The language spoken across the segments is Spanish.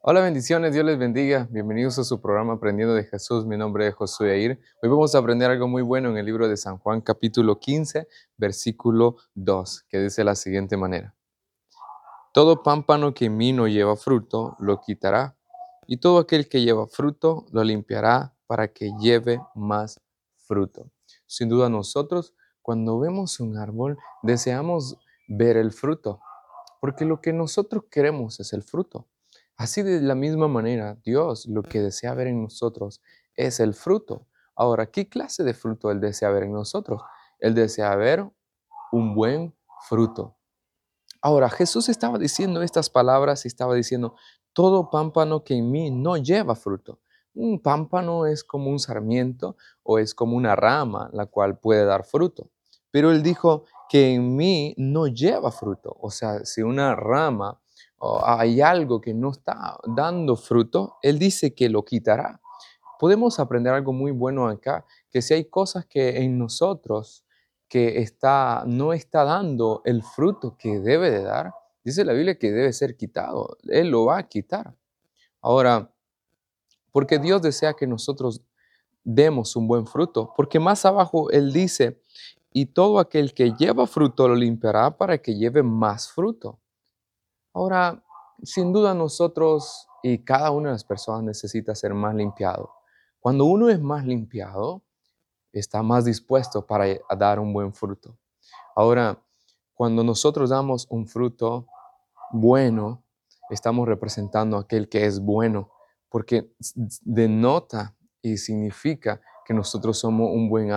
Hola, bendiciones, Dios les bendiga. Bienvenidos a su programa Aprendiendo de Jesús. Mi nombre es Josué Yair. Hoy vamos a aprender algo muy bueno en el libro de San Juan, capítulo 15, versículo 2, que dice de la siguiente manera. Todo pámpano que en mí no lleva fruto, lo quitará, y todo aquel que lleva fruto, lo limpiará para que lleve más fruto. Sin duda nosotros, cuando vemos un árbol, deseamos ver el fruto, porque lo que nosotros queremos es el fruto. Así de la misma manera, Dios lo que desea ver en nosotros es el fruto. Ahora, ¿qué clase de fruto Él desea ver en nosotros? Él desea ver un buen fruto. Ahora, Jesús estaba diciendo estas palabras y estaba diciendo, todo pámpano que en mí no lleva fruto. Un pámpano es como un sarmiento o es como una rama, la cual puede dar fruto. Pero él dijo que en mí no lleva fruto. O sea, si una rama o hay algo que no está dando fruto, él dice que lo quitará. Podemos aprender algo muy bueno acá, que si hay cosas que en nosotros no está dando el fruto que debe de dar, dice la Biblia que debe ser quitado. Él lo va a quitar. Ahora, porque Dios desea que nosotros demos un buen fruto, porque más abajo Él dice, y todo aquel que lleva fruto lo limpiará para que lleve más fruto. Ahora, sin duda nosotros y cada una de las personas necesita ser más limpiado. Cuando uno es más limpiado, está más dispuesto para dar un buen fruto. Ahora, cuando nosotros damos un fruto bueno, estamos representando a aquel que es bueno, porque denota y significa que nosotros somos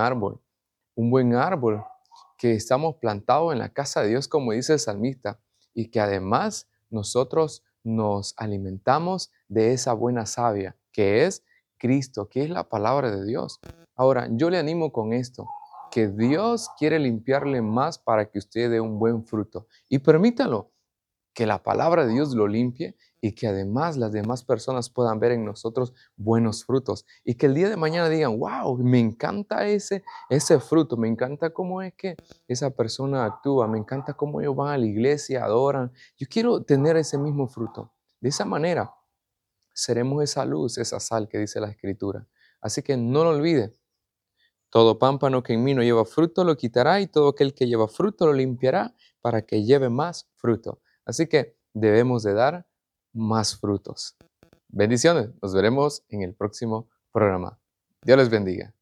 un buen árbol que estamos plantados en la casa de Dios, como dice el salmista, y que además nosotros nos alimentamos de esa buena savia, que es Cristo, que es la palabra de Dios. Ahora, yo le animo con esto, que Dios quiere limpiarle más para que usted dé un buen fruto. Y permítalo, que la palabra de Dios lo limpie y que además las demás personas puedan ver en nosotros buenos frutos. Y que el día de mañana digan, wow, me encanta ese fruto, me encanta cómo es que esa persona actúa, me encanta cómo ellos van a la iglesia, adoran. Yo quiero tener ese mismo fruto. De esa manera seremos esa luz, esa sal que dice la Escritura. Así que no lo olvide. Todo pámpano que en mí no lleva fruto lo quitará y todo aquel que lleva fruto lo limpiará para que lleve más fruto. Así que debemos de dar más frutos. Bendiciones. Nos veremos en el próximo programa. Dios les bendiga.